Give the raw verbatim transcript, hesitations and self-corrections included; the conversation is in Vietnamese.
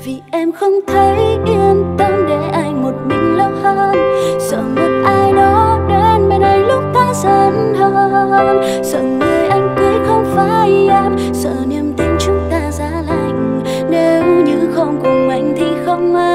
vì em không thấy yên tâm để anh một mình lo hơn. Sợ một ai đó đến bên anh lúc ta dần hơn, sợ người anh cưới không phải em, sợ niềm tin chúng ta giá lạnh. Nếu như không cùng anh thì không ai